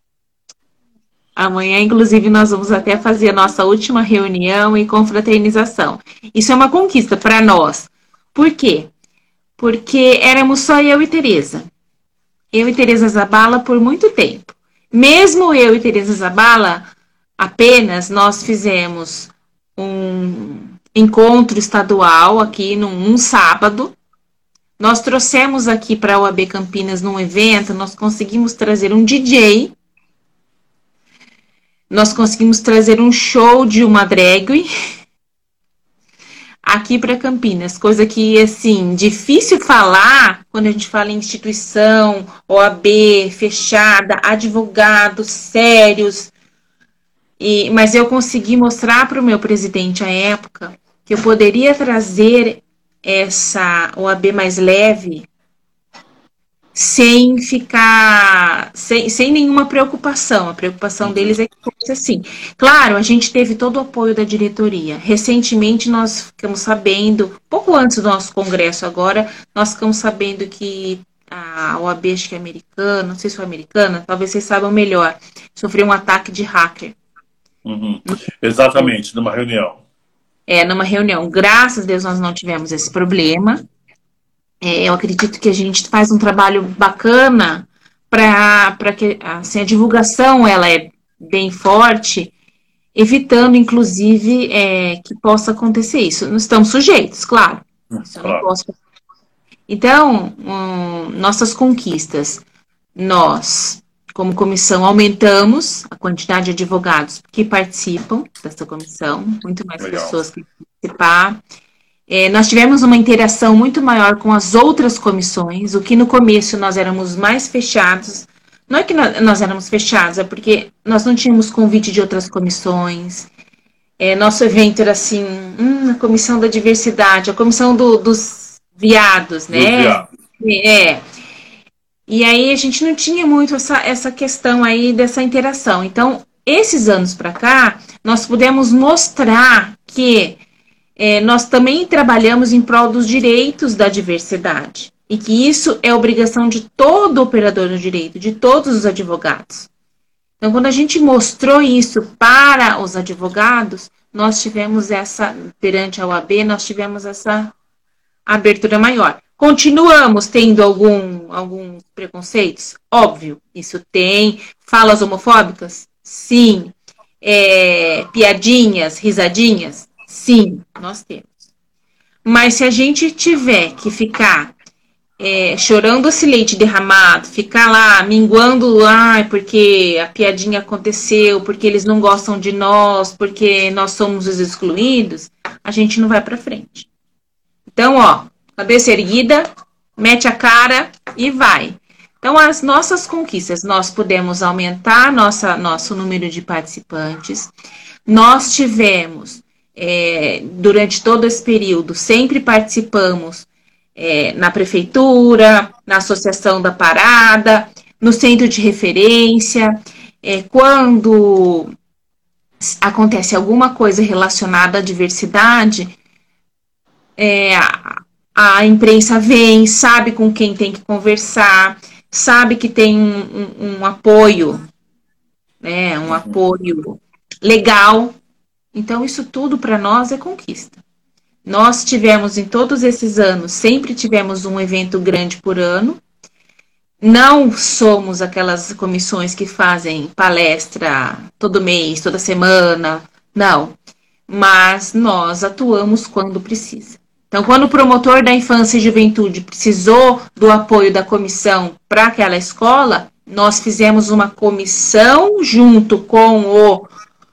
Amanhã, inclusive, nós vamos até fazer a nossa última reunião e confraternização. Isso é uma conquista para nós. Por quê? Porque éramos só eu e Tereza. Eu e Tereza Zabala por muito tempo. Mesmo eu e Tereza Zabala, apenas nós fizemos um encontro estadual aqui num, num sábado. Nós trouxemos aqui para a O A B Campinas, num evento, nós conseguimos trazer um D J, nós conseguimos trazer um show de uma drag aqui para Campinas, coisa que, assim, difícil falar quando a gente fala em instituição, O A B, fechada, advogados sérios, e, mas eu consegui mostrar para o meu presidente à época que eu poderia trazer essa O A B mais leve, sem ficar, sem, sem nenhuma preocupação. A preocupação deles é que fosse assim. Claro, a gente teve todo o apoio da diretoria. Recentemente nós ficamos sabendo, pouco antes do nosso congresso agora, nós ficamos sabendo que a O A B, acho que é americana, não sei se foi americana, talvez vocês saibam melhor, sofreu um ataque de hacker. Uhum. Exatamente, numa reunião. É, numa reunião. Graças a Deus nós não tivemos esse problema. É, eu acredito que a gente faz um trabalho bacana para que assim, a divulgação ela é bem forte, evitando, inclusive, é, que possa acontecer isso. Não estamos sujeitos, claro. Isso eu não Claro. posso. Então, hum, nossas conquistas. Nós, como comissão, aumentamos a quantidade de advogados que participam dessa comissão, muito mais Legal. pessoas que participar. É, nós tivemos uma interação muito maior com as outras comissões, o que no começo nós éramos mais fechados. Não é que nós, nós éramos fechados, é porque nós não tínhamos convite de outras comissões. É, nosso evento era assim, hum, a comissão da diversidade, a comissão do, dos viados, Dos né? viados. É. E aí a gente não tinha muito essa, essa questão aí dessa interação. Então, esses anos para cá, nós pudemos mostrar que é, nós também trabalhamos em prol dos direitos da diversidade. E que isso é obrigação de todo operador do direito, de todos os advogados. Então, quando a gente mostrou isso para os advogados, nós tivemos essa, perante a O A B, nós tivemos essa abertura maior. Continuamos tendo algum, alguns preconceitos? Óbvio, isso tem. Falas homofóbicas? Sim. É, piadinhas, risadinhas? Sim, nós temos. Mas se a gente tiver que ficar é, chorando esse leite derramado, ficar lá minguando, ai, porque a piadinha aconteceu, porque eles não gostam de nós, porque nós somos os excluídos, a gente não vai para frente. Então, ó, cabeça erguida, mete a cara e vai. Então, as nossas conquistas, nós pudemos aumentar nossa, nosso número de participantes. Nós tivemos, é, durante todo esse período, sempre participamos é, na prefeitura, na associação da parada, no centro de referência. É, quando acontece alguma coisa relacionada à diversidade, É, a, a imprensa vem, sabe com quem tem que conversar, sabe que tem um, um, um apoio, né, um apoio legal. Então, isso tudo para nós é conquista. Nós tivemos, em todos esses anos, sempre tivemos um evento grande por ano. Não somos aquelas comissões que fazem palestra todo mês, toda semana, não. Mas nós atuamos quando precisa. Então, quando o promotor da infância e juventude precisou do apoio da comissão para aquela escola, nós fizemos uma comissão junto com o,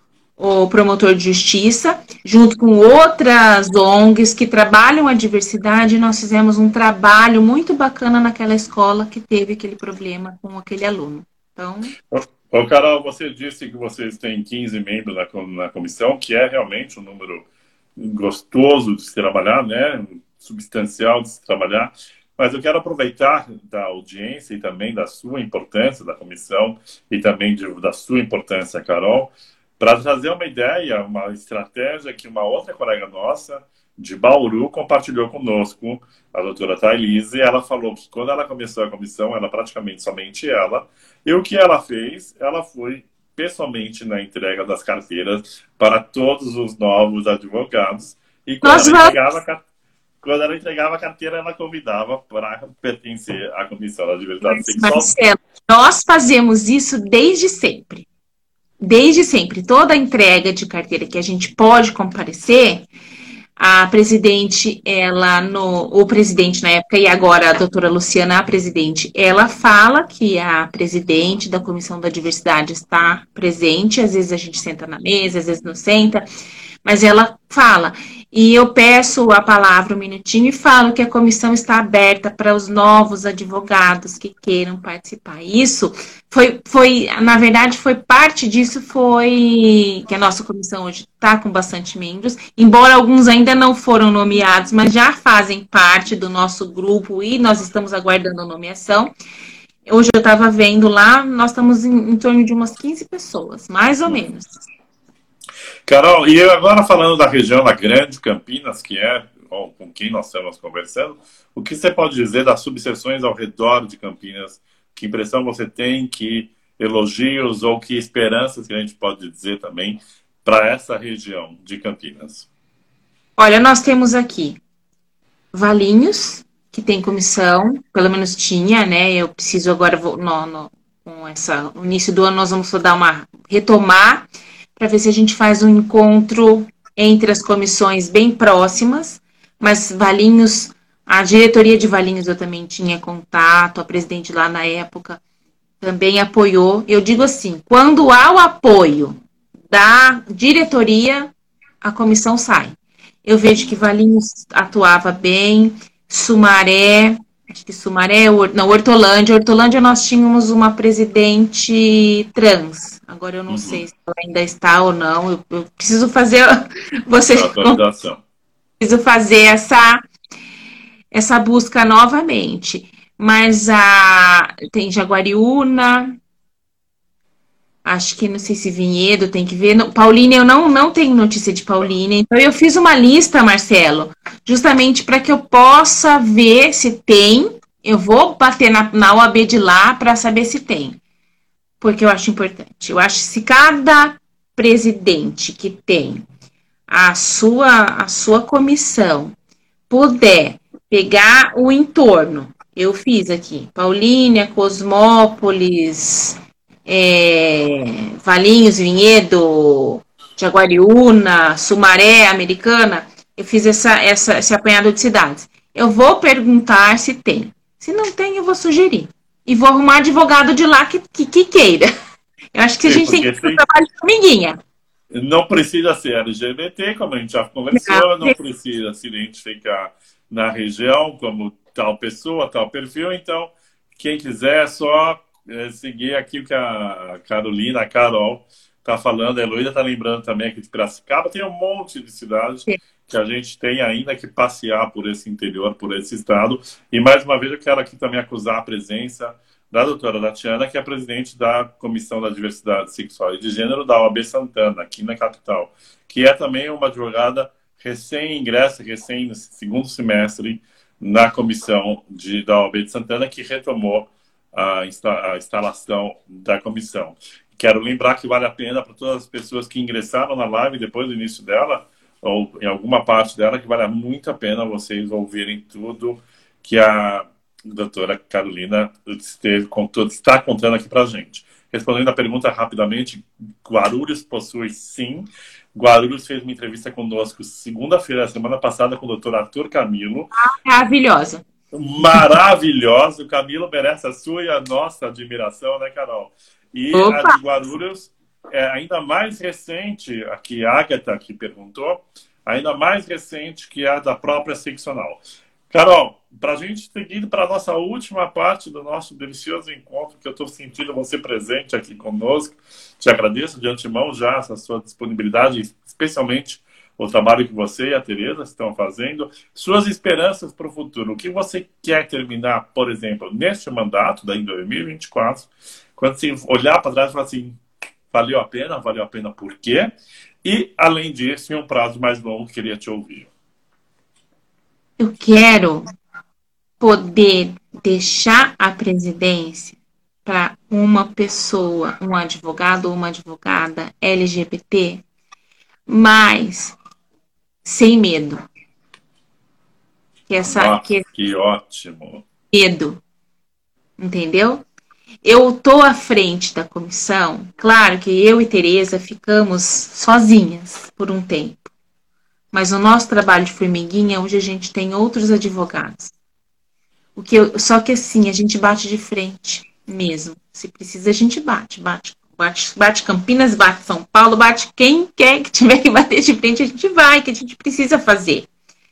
o promotor de justiça, junto com outras O N Gs que trabalham a diversidade, e nós fizemos um trabalho muito bacana naquela escola que teve aquele problema com aquele aluno. Então... Ô, Carol, você disse que vocês têm quinze membros na, na comissão, que é realmente um número gostoso de se trabalhar, né? Substancial de se trabalhar. Mas eu quero aproveitar da audiência e também da sua importância da comissão e também de, da sua importância, Carol, para trazer uma ideia, uma estratégia que uma outra colega nossa de Bauru compartilhou conosco, a doutora Thailise. Ela falou que quando ela começou a comissão, ela praticamente somente ela, e o que ela fez, ela foi pessoalmente na entrega das carteiras para todos os novos advogados, e quando, ela entregava, quando ela entregava a carteira, ela convidava para pertencer à Comissão da Diversidade Sexual. Marcelo, nós fazemos isso desde sempre. Desde sempre. Toda a entrega de carteira que a gente pode comparecer, a presidente, ela, no, o presidente na época, e agora a doutora Luciana, a presidente, ela fala que a presidente da Comissão da Diversidade está presente, às vezes a gente senta na mesa, às vezes não senta, mas ela fala. E eu peço a palavra um minutinho e falo que a comissão está aberta para os novos advogados que queiram participar. Isso foi, foi, na verdade, foi parte disso, foi que a nossa comissão hoje está com bastante membros, embora alguns ainda não foram nomeados, mas já fazem parte do nosso grupo e nós estamos aguardando a nomeação. Hoje eu estava vendo lá, nós estamos em, em torno de umas quinze pessoas, mais ou menos. Carol, e agora falando da região da Grande Campinas, que é com quem nós estamos conversando, o que você pode dizer das subseções ao redor de Campinas? Que impressão você tem, que elogios ou que esperanças que a gente pode dizer também para essa região de Campinas? Olha, nós temos aqui Valinhos, que tem comissão, pelo menos tinha, né? Eu preciso agora, vou, no, no, com essa, no início do ano, nós vamos dar uma retomar para ver se a gente faz um encontro entre as comissões bem próximas, mas Valinhos, a diretoria de Valinhos eu também tinha contato, a presidente lá na época também apoiou. Eu digo assim, quando há o apoio da diretoria, a comissão sai. Eu vejo que Valinhos atuava bem, Sumaré, acho que Sumaré, não, Hortolândia. Hortolândia nós tínhamos uma presidente trans. Agora eu não uhum. sei se ela ainda está ou não. Eu, eu preciso fazer. Você preciso fazer essa, essa busca novamente. Mas a, tem Jaguariúna. Acho que não sei se Vinhedo tem que ver. Paulínia, eu não, não tenho notícia de Paulínia. Então, eu fiz uma lista, Marcelo, justamente para que eu possa ver se tem. Eu vou bater na, na O A B de lá para saber se tem. Porque eu acho importante. Eu acho que se cada presidente que tem a sua, a sua comissão puder pegar o entorno. Eu fiz aqui. Paulínia, Cosmópolis... É, Valinhos, Vinhedo, Jaguariúna, Sumaré, Americana, eu fiz essa, essa, esse apanhado de cidades. Eu vou perguntar se tem. Se não tem, eu vou sugerir. E vou arrumar advogado de lá que, que, que queira. Eu acho que a gente tem que fazer um trabalho de formiguinha. Não precisa ser L G B T, como a gente já conversou, não, não precisa se identificar na região como tal pessoa, tal perfil. Então, quem quiser, só É, seguir aqui o que a Carolina, a Carol está falando. A Heloísa está lembrando também aqui de Piracicaba. Tem um monte de cidades Sim. que a gente tem ainda que passear por esse interior, por esse estado. E mais uma vez eu quero aqui também acusar a presença da doutora Tatiana, que é presidente da Comissão da Diversidade Sexual e de Gênero da O A B Santana, aqui na capital, que é também uma advogada recém-ingressa, recém no segundo semestre na comissão de, da O A B de Santana, que retomou A, insta a instalação da comissão. Quero lembrar que vale a pena para todas as pessoas que ingressaram na live depois do início dela, ou em alguma parte dela, que vale muito a pena vocês ouvirem tudo que a doutora Carolina esteve, contou, está contando aqui para a gente. Respondendo a pergunta rapidamente, Guarulhos possui sim. Guarulhos fez uma entrevista conosco segunda-feira, semana passada, com o doutor Arthur Camilo. Maravilhosa. Maravilhosa. O Camilo merece a sua e a nossa admiração, né, Carol? E Opa. a de Guarulhos é ainda mais recente, aqui a Agatha que perguntou, ainda mais recente que a da própria seccional. Carol, para a gente seguir para a nossa última parte do nosso delicioso encontro, que eu estou sentindo você presente aqui conosco, te agradeço de antemão já essa sua disponibilidade, especialmente o trabalho que você e a Tereza estão fazendo, suas esperanças para o futuro. O que você quer terminar, por exemplo, neste mandato, daí em dois mil e vinte e quatro, quando você olhar para trás e falar assim, valeu a pena, valeu a pena por quê? E, além disso, em um prazo mais longo, queria te ouvir. Eu quero poder deixar a presidência para uma pessoa, um advogado ou uma advogada L G B T, mas sem medo. Que essa, Nossa, que, que ótimo. Medo. Entendeu? Eu tô à frente da comissão. Claro que eu e Tereza ficamos sozinhas por um tempo. Mas o nosso trabalho de formiguinha, hoje a gente tem outros advogados. O que eu, só que assim, a gente bate de frente mesmo. Se precisa, a gente bate. Bate, bate, bate Campinas, bate São Paulo, bate quem quer que tiver que bater de frente, a gente vai, que a gente precisa fazer.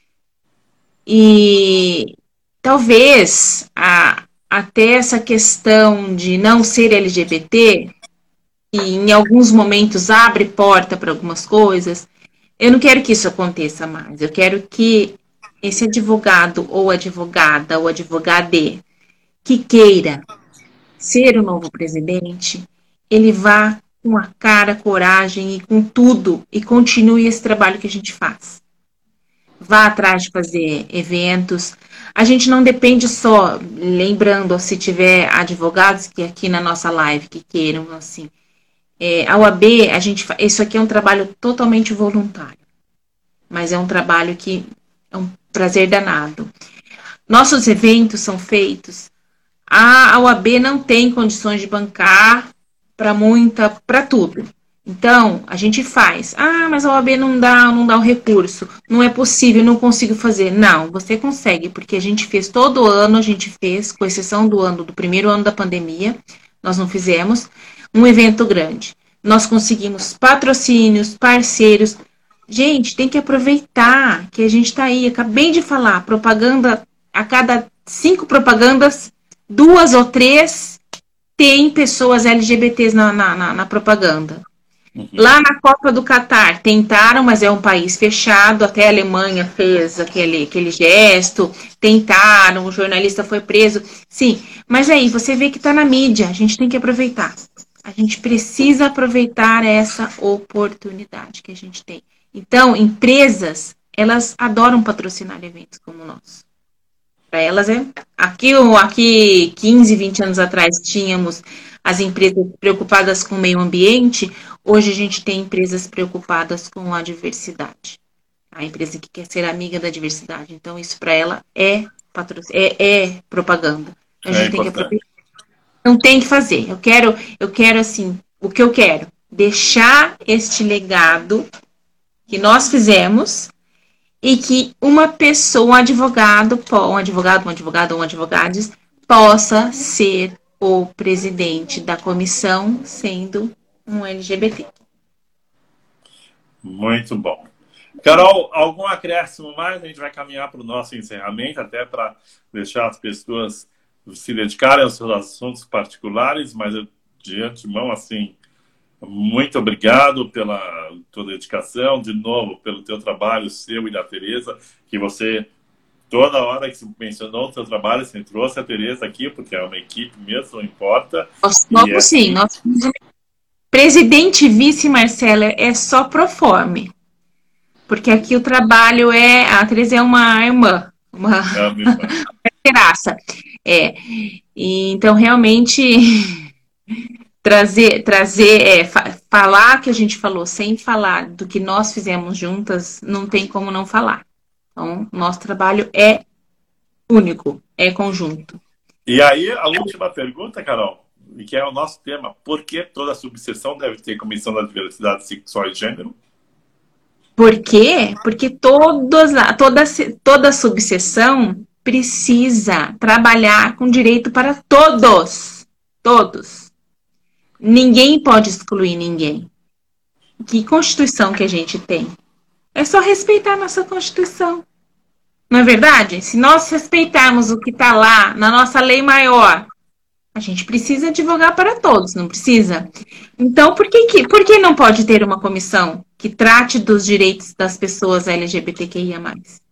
E talvez a, até essa questão de não ser L G B T, e em alguns momentos abre porta para algumas coisas, eu não quero que isso aconteça mais. Eu quero que esse advogado ou advogada ou advogade que queira ser o novo presidente, ele vá com a cara, coragem e com tudo e continue esse trabalho que a gente faz. Vá atrás de fazer eventos. A gente não depende só, lembrando, se tiver advogados que aqui na nossa live que queiram, assim, É, a O A B, a gente, isso aqui é um trabalho totalmente voluntário, mas é um trabalho que é um prazer danado. nossos eventos são feitos, a O A B não tem condições de bancar para muita, para tudo. Então, a gente faz. Ah, mas a O A B não dá, não dá o recurso. Não é possível, não consigo fazer. Não, você consegue, porque a gente fez todo ano, a gente fez, com exceção do ano, do primeiro ano da pandemia, nós não fizemos um evento grande. Nós conseguimos patrocínios, parceiros. Gente, tem que aproveitar que a gente está aí. Acabei de falar, propaganda, a cada cinco propagandas, duas ou três tem pessoas L G B Ts na, na, na, na propaganda. Uhum. Lá na Copa do Catar, tentaram, mas é um país fechado, até a Alemanha fez aquele, aquele gesto, tentaram, o jornalista foi preso. Sim, mas aí você vê que está na mídia, a gente tem que aproveitar. A gente precisa aproveitar essa oportunidade que a gente tem. Então, empresas, elas adoram patrocinar eventos como o nosso. Para elas é... Aqui, aqui, quinze, vinte anos atrás, tínhamos as empresas preocupadas com o meio ambiente. Hoje a gente tem empresas preocupadas com a diversidade. A empresa que quer ser amiga da diversidade. Então, isso para ela é, patrocínio, é, é propaganda. A é gente tem que aproveitar. Não tem que fazer. Eu quero, eu quero assim, o que eu quero? Deixar este legado que nós fizemos e que uma pessoa, um advogado, um advogado, um advogado, um advogados, possa ser o presidente da comissão, sendo um L G B T. Muito bom. Carol, algum acréscimo mais? A gente vai caminhar para o nosso encerramento, até para deixar as pessoas se dedicarem aos seus assuntos particulares, mas eu, de antemão, assim, muito obrigado pela tua dedicação, de novo, pelo teu trabalho, seu e da Tereza, que você, toda hora que você mencionou o teu trabalho, você trouxe a Tereza aqui, porque é uma equipe mesmo, não importa. Nós somos, é... sim. Nós... Presidente e vice, Marcela, é só pro forme. Porque aqui o trabalho é... A Tereza é uma irmã, uma parceiraça. É. E, então, realmente... Trazer, trazer é, fa falar que a gente falou sem falar do que nós fizemos juntas, não tem como não falar. Então, nosso trabalho é único, é conjunto. E aí, a última pergunta, Carol, que é o nosso tema: por que toda subseção deve ter comissão da diversidade sexual e gênero? Por quê? Porque todos, toda, toda subseção precisa trabalhar com direito para todos. Todos. Ninguém pode excluir ninguém. Que Constituição que a gente tem? É só respeitar a nossa Constituição. Não é verdade? Se nós respeitarmos o que está lá na nossa lei maior, a gente precisa advogar para todos, não precisa? Então, por que, que, por que não pode ter uma comissão que trate dos direitos das pessoas L G B T Q I A mais?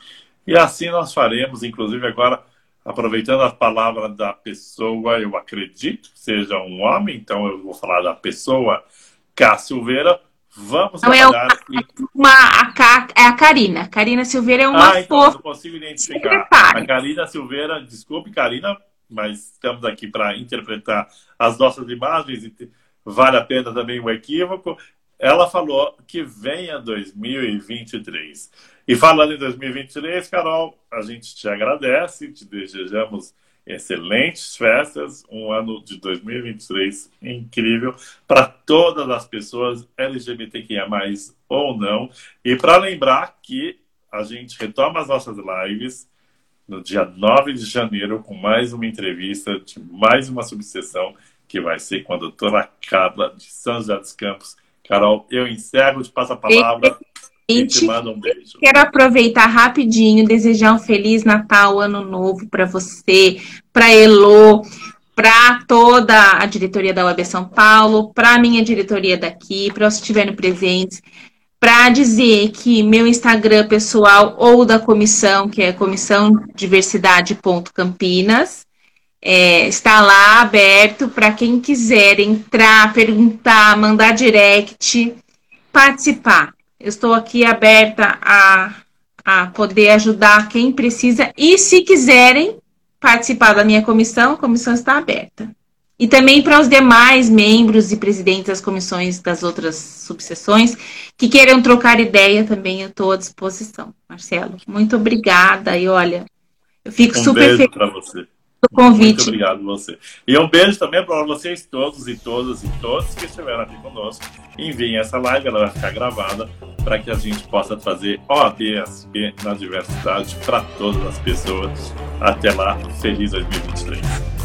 E assim nós faremos, inclusive agora... Aproveitando a palavra da pessoa, eu acredito que seja um homem, então eu vou falar da pessoa K. Silveira. Vamos não trabalhar... É uma, uma, a K, é a Karina. Karina Silveira é uma ah, então, fofa. Eu consigo identificar. A Karina Silveira, desculpe, Karina, mas estamos aqui para interpretar as nossas imagens e vale a pena também o equívoco. Ela falou que venha dois mil e vinte e três. E falando em dois mil e vinte e três, Carol, a gente te agradece, te desejamos excelentes festas, um ano de dois mil e vinte e três incrível para todas as pessoas L G B T Q I A mais, ou não. E para lembrar que a gente retoma as nossas lives no dia nove de janeiro com mais uma entrevista de mais uma subseção que vai ser com a doutora Carla de São José dos Campos. Carol, eu encerro, te passo a palavra e te mando um beijo. Quero aproveitar rapidinho, desejar um Feliz Natal, Ano Novo para você, para Elô, para toda a diretoria da U A B São Paulo, para a minha diretoria daqui, para os que estiverem presentes, para dizer que meu Instagram pessoal ou da comissão, que é comissão diversidade ponto campinas, É, está lá aberto para quem quiser entrar, perguntar, mandar direct, participar. Eu estou aqui aberta a, a poder ajudar quem precisa e se quiserem participar da minha comissão, a comissão está aberta. E também para os demais membros e presidentes das comissões das outras subseções que queiram trocar ideia também, eu estou à disposição. Marcelo, muito obrigada e olha... Eu fico Um super beijo feliz para você. pelo convite. Muito obrigado a você. E um beijo também para vocês todos e todas e todos que estiveram aqui conosco. Enviem essa live, ela vai ficar gravada para que a gente possa trazer O A B S P na diversidade para todas as pessoas. Até lá, feliz dois mil e vinte e três.